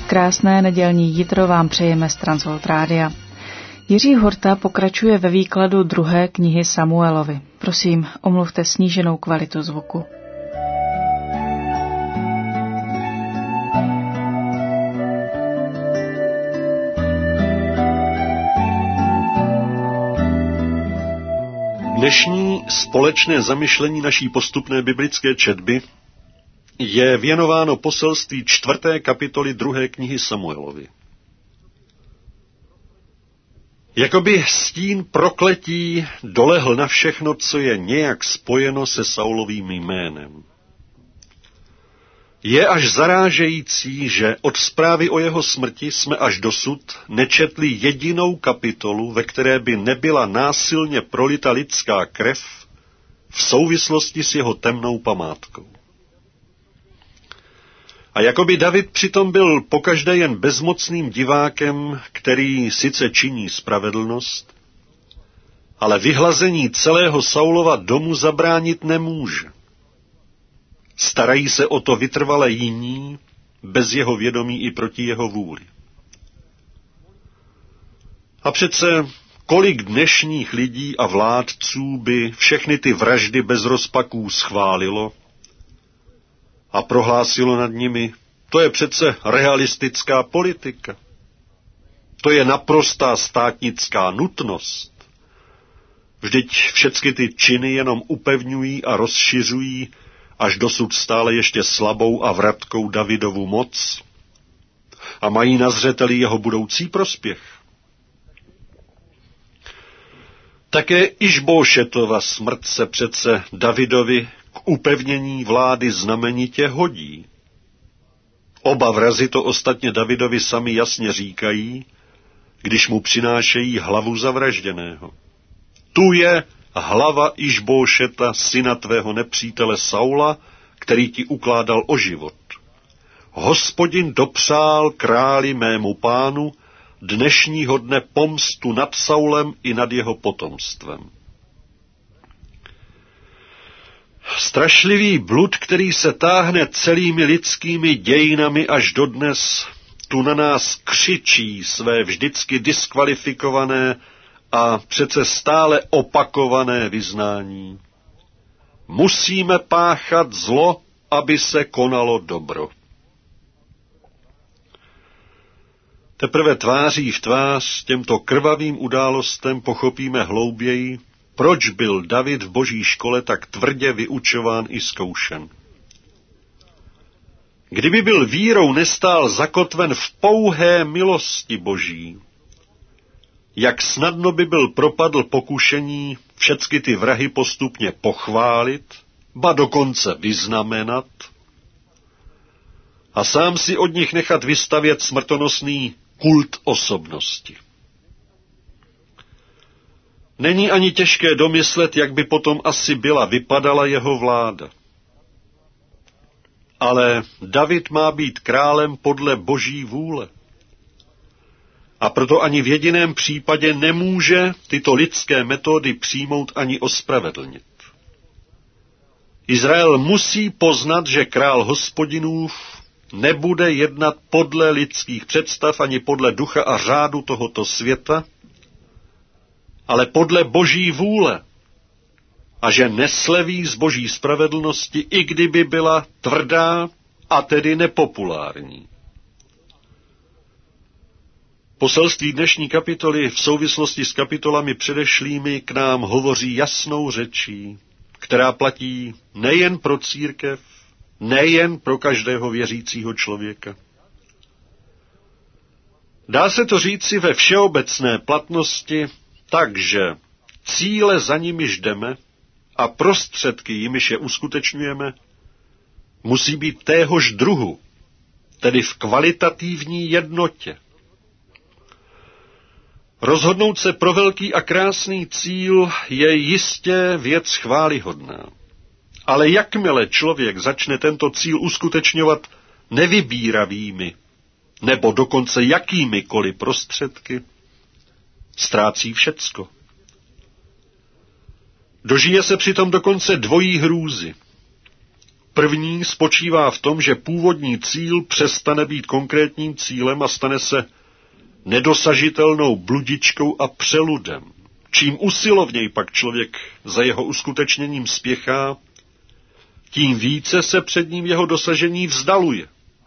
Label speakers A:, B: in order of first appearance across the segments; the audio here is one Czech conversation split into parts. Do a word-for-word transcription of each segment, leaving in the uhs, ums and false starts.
A: Krásné nedělní jitro vám přejeme z Transworld Rádia. Jiří Horta pokračuje ve výkladu druhé knihy Samuelovi. Prosím, omluvte sníženou kvalitu zvuku.
B: Dnešní společné zamyšlení naší postupné biblické četby je věnováno poselství čtvrté kapitoly druhé knihy Samuelovi. Jakoby stín prokletí dolehl na všechno, co je nějak spojeno se Saulovým jménem. Je až zarážející, že od zprávy o jeho smrti jsme až dosud nečetli jedinou kapitolu, ve které by nebyla násilně prolita lidská krev v souvislosti s jeho temnou památkou. A jakoby David přitom byl pokaždé jen bezmocným divákem, který sice činí spravedlnost, ale vyhlazení celého Saulova domu zabránit nemůže. Starají se o to vytrvale jiní, bez jeho vědomí i proti jeho vůli. A přece kolik dnešních lidí a vládců by všechny ty vraždy bez rozpaků schválilo a prohlásilo nad nimi, to je přece realistická politika. To je naprostá státnická nutnost. Vždyť všechny ty činy jenom upevňují a rozšiřují až dosud stále ještě slabou a vratkou Davidovu moc a mají na zřeteli jeho budoucí prospěch. Také Išbóšetova smrt se přece Davidovi k upevnění vlády znamenitě hodí. Oba vrazi to ostatně Davidovi sami jasně říkají, když mu přinášejí hlavu zavražděného. Tu je hlava Išbóšeta, syna tvého nepřítele Saula, který ti ukládal o život. Hospodin dopřál králi mému pánu dnešního dne pomstu nad Saulem i nad jeho potomstvem. Strašlivý blud, který se táhne celými lidskými dějinami až dodnes, tu na nás křičí své vždycky diskvalifikované a přece stále opakované vyznání. Musíme páchat zlo, aby se konalo dobro. Teprve tváří v tvář těmto krvavým událostem pochopíme hlouběji, proč byl David v boží škole tak tvrdě vyučován i zkoušen. Kdyby byl vírou nestál zakotven v pouhé milosti boží, jak snadno by byl propadl pokušení všecky ty vrahy postupně pochválit, ba dokonce vyznamenat a sám si od nich nechat vystavět smrtonosný kult osobnosti. Není ani těžké domyslet, jak by potom asi byla vypadala jeho vláda. Ale David má být králem podle boží vůle. A proto ani v jediném případě nemůže tyto lidské metody přijmout ani ospravedlnit. Izrael musí poznat, že král Hospodinův nebude jednat podle lidských představ ani podle ducha a řádu tohoto světa, ale podle boží vůle a že nesleví z boží spravedlnosti, i kdyby byla tvrdá a tedy nepopulární. Poselství dnešní kapitoly v souvislosti s kapitolami předešlými k nám hovoří jasnou řečí, která platí nejen pro církev, nejen pro každého věřícího člověka. Dá se to říci ve všeobecné platnosti, takže cíle, za nimiž jdeme, a prostředky, jimiž je uskutečňujeme, musí být téhož druhu, tedy v kvalitativní jednotě. Rozhodnout se pro velký a krásný cíl je jistě věc chvályhodná. Ale jakmile člověk začne tento cíl uskutečňovat nevybíravými nebo dokonce jakýmikoliv prostředky, ztrácí všecko. Dožije se přitom dokonce dvojí hrůzy. První spočívá v tom, že původní cíl přestane být konkrétním cílem a stane se nedosažitelnou bludičkou a přeludem. Čím usilovněji pak člověk za jeho uskutečněním spěchá, tím více se před ním jeho dosažení vzdaluje.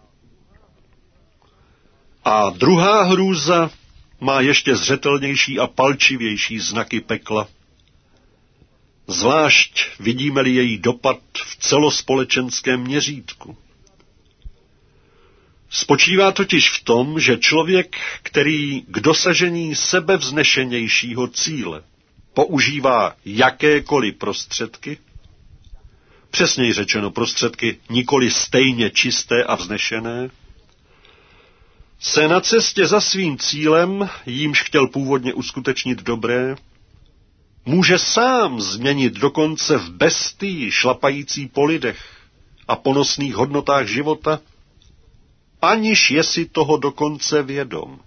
B: A druhá hrůza má ještě zřetelnější a palčivější znaky pekla. Zvlášť vidíme-li její dopad v celospolečenském měřítku. Spočívá totiž v tom, že člověk, který k dosažení sebevznešenějšího cíle používá jakékoliv prostředky, přesněji řečeno prostředky nikoli stejně čisté a vznešené, se na cestě za svým cílem, jímž chtěl původně uskutečnit dobré, může sám změnit dokonce v bestii šlapající po lidech a ponosných hodnotách života, aniž je si toho dokonce vědom.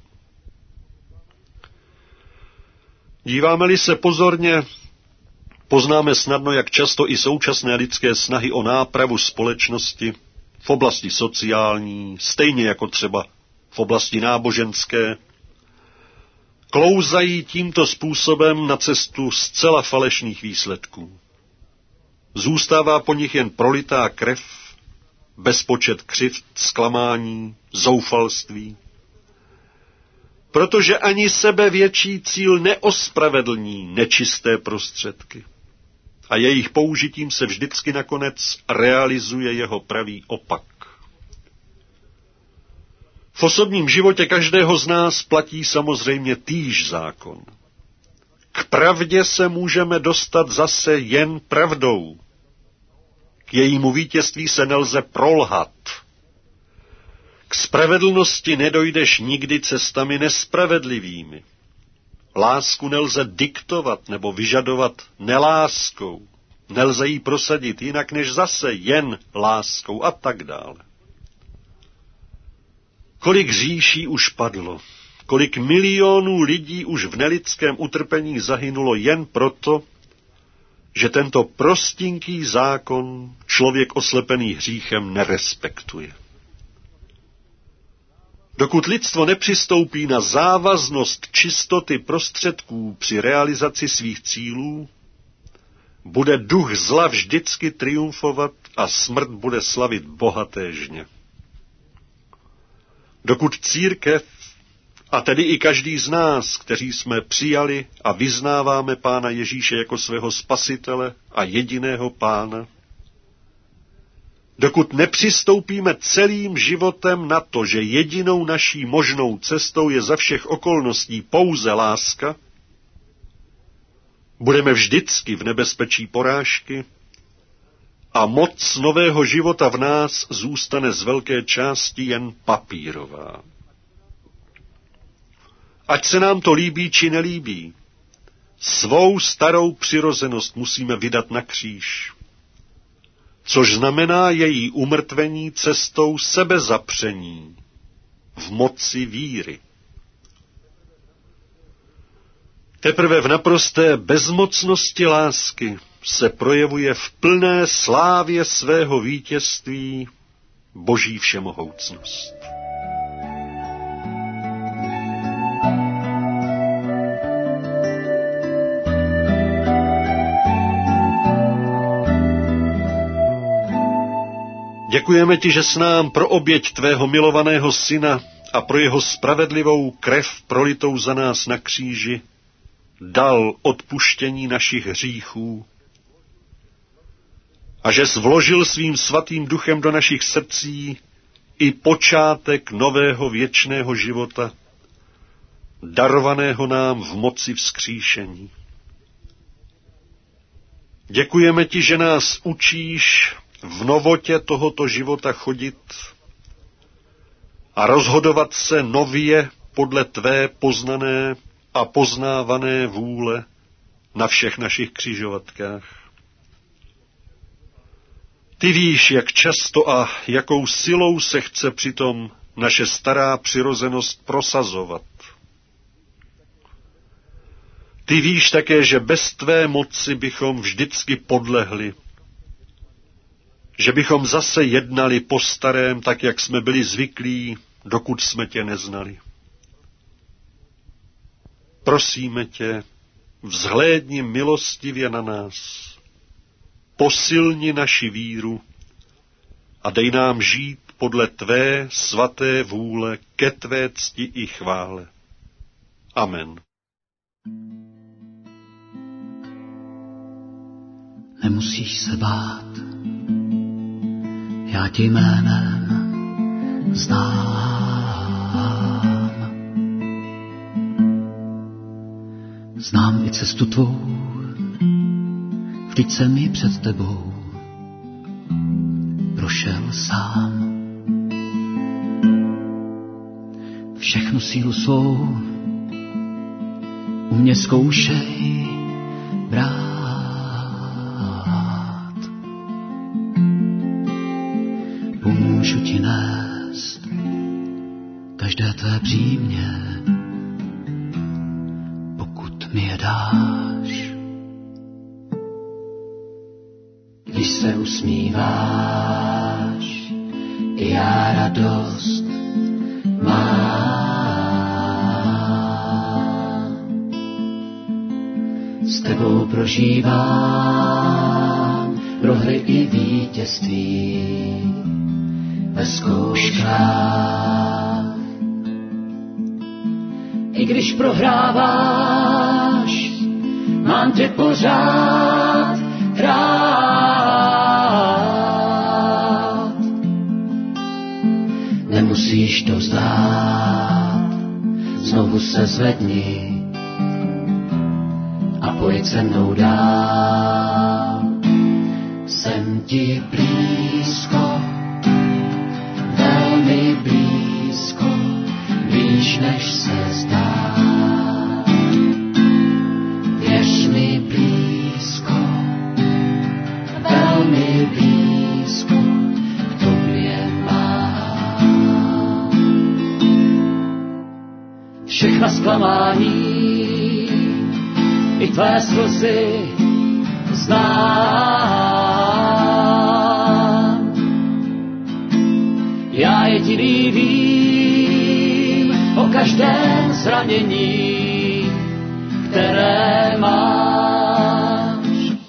B: Díváme-li se pozorně, poznáme snadno, jak často i současné lidské snahy o nápravu společnosti v oblasti sociální, stejně jako třeba v oblasti náboženské, klouzají tímto způsobem na cestu zcela falešných výsledků. Zůstává po nich jen prolitá krev, bezpočet křivd, zklamání, zoufalství, protože ani sebevětší cíl neospravedlní nečisté prostředky a jejich použitím se vždycky nakonec realizuje jeho pravý opak. V osobním životě každého z nás platí samozřejmě týž zákon. K pravdě se můžeme dostat zase jen pravdou. K jejímu vítězství se nelze prolhat. K spravedlnosti nedojdeš nikdy cestami nespravedlivými. Lásku nelze diktovat nebo vyžadovat neláskou. Nelze ji prosadit jinak než zase jen láskou a tak dále. Kolik říší už padlo, kolik milionů lidí už v nelidském utrpení zahynulo jen proto, že tento prostinký zákon člověk oslepený hříchem nerespektuje. Dokud lidstvo nepřistoupí na závaznost čistoty prostředků při realizaci svých cílů, bude duch zla vždycky triumfovat a smrt bude slavit bohaté žně. Dokud církev, a tedy i každý z nás, kteří jsme přijali a vyznáváme Pána Ježíše jako svého spasitele a jediného Pána, dokud nepřistoupíme celým životem na to, že jedinou naší možnou cestou je za všech okolností pouze láska, budeme vždycky v nebezpečí porážky a moc nového života v nás zůstane z velké části jen papírová. Ať se nám to líbí či nelíbí, svou starou přirozenost musíme vydat na kříž, což znamená její umrtvení cestou sebezapření v moci víry. Teprve v naprosté bezmocnosti lásky se projevuje v plné slávě svého vítězství Boží všemohoucnost. Děkujeme ti, že s nám pro oběť tvého milovaného syna a pro jeho spravedlivou krev prolitou za nás na kříži dal odpuštění našich hříchů a že jsi vložil svým svatým duchem do našich srdcí i počátek nového věčného života, darovaného nám v moci vzkříšení. Děkujeme ti, že nás učíš v novotě tohoto života chodit a rozhodovat se nově podle tvé poznané a poznávané vůle na všech našich křižovatkách. Ty víš, jak často a jakou silou se chce přitom naše stará přirozenost prosazovat. Ty víš také, že bez tvé moci bychom vždycky podlehli, že bychom zase jednali po starém, tak jak jsme byli zvyklí, dokud jsme tě neznali. Prosíme tě, vzhlédni milostivě na nás, posilni naši víru a dej nám žít podle tvé svaté vůle ke tvé cti i chvále. Amen.
C: Nemusíš se bát, já tě jménem znám. Znám i cestu tvou, vždyť jsem ji před tebou prošel sám. Všechnu sílu svou u mě zkoušej brát. Pomůžu ti nést každé tvé břímě, pokud mi je dáš. Když se usmíváš, i já radost mám. S tebou prožívám prohry i vítězství ve zkouškách. I když prohráváš, mám tě pořád rád. Nemusíš to vzdát, znovu se zvedni a pojď se mnou dál. Jsem ti blízko, velmi blízko, blíž než se zdá. Věř mi blízko, velmi blízko, k tobě mám. Všechna zklamání i tvé slzy znám. Já jediný vím o každém zranění, které máš.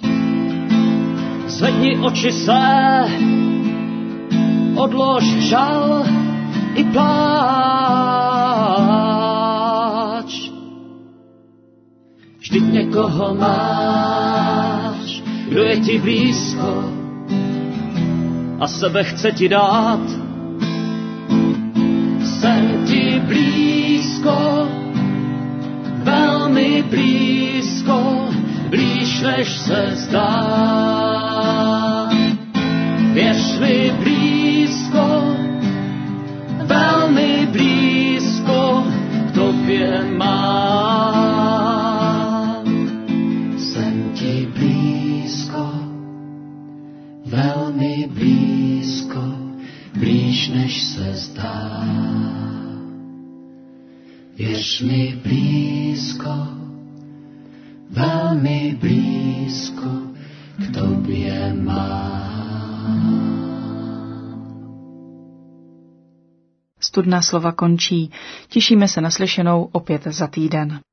C: Zvedni oči své, odlož žal i pláč. Vždyť někoho máš, kdo je ti blízko a sebe chce ti dát. Jsem ti blízko, velmi blízko, blíž než se zdá. Věř mi blízko, velmi blízko, k tobě mám. Jsem ti blízko, velmi blízko, blíž než se zdá. Věř mi blízko, velmi blízko, k tobě mám.
A: Studná slova končí. Těšíme se na slyšenou opět za týden.